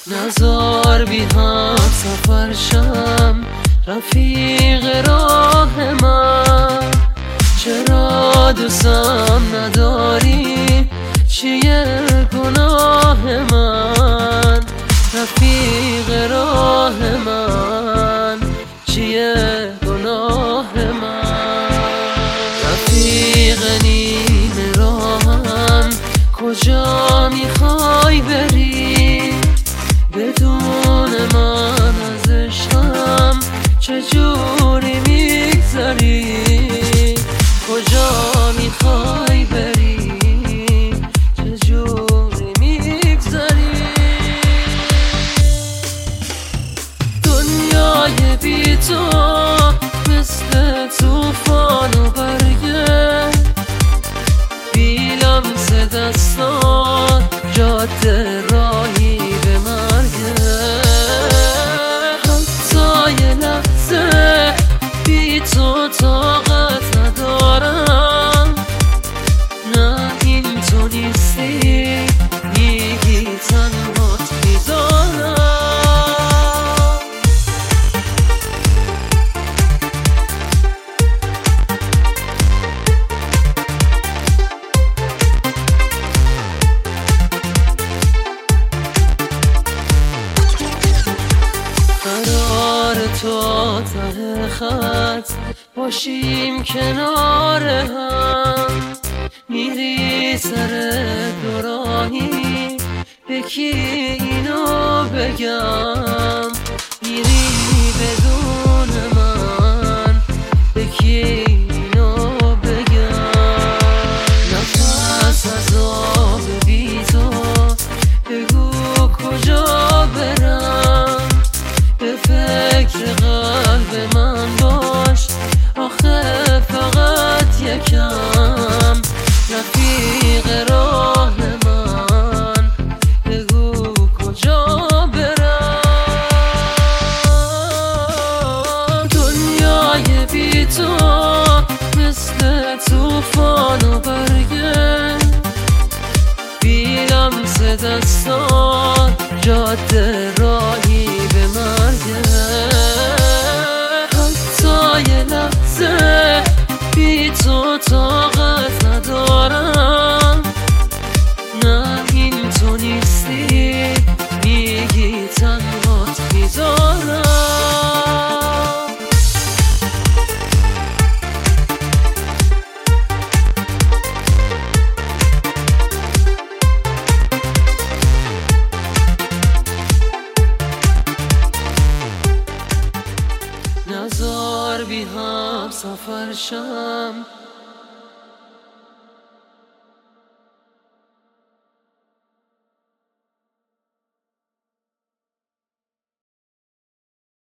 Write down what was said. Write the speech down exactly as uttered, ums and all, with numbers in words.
نزار بی هم سفر شم رفیق راه من. چرا دوستم نداری چیه گناه من؟ رفیق راه من چیه گناه من؟ رفیق نیمه راهم کجا میخوای بری؟ بدون من از عشقم چجوری میگذری؟ کجا میخوای بری؟ چجوری میگذری؟ دنیای بی تو مثل توفان و برگه، بی لمس دستان جاده راهی به مرگه. حتی یه لحظه بی تو طاقت ندارم. نه این تو نیستی میگی تنهات میذارم. قرار تو ته خط باشیم کنار هم، میری سر دوراهی به کی اینو بگم؟ میری بدون من به کی اینو بگم؟ نفس از آب بی تو بگو کجا برم؟ به فکر قلب من باش آخه فقط یکم. رفیق راه من بگو کجا برم؟ دنیای بی تو مثل توفان و برگه، بی لمس دستان جاده راهی به مرگه. حتی یه لحظه بی تو طاقت ندارم. نه این تو نیستی میگی تنهات میذارم. نزار بی هم سفر شم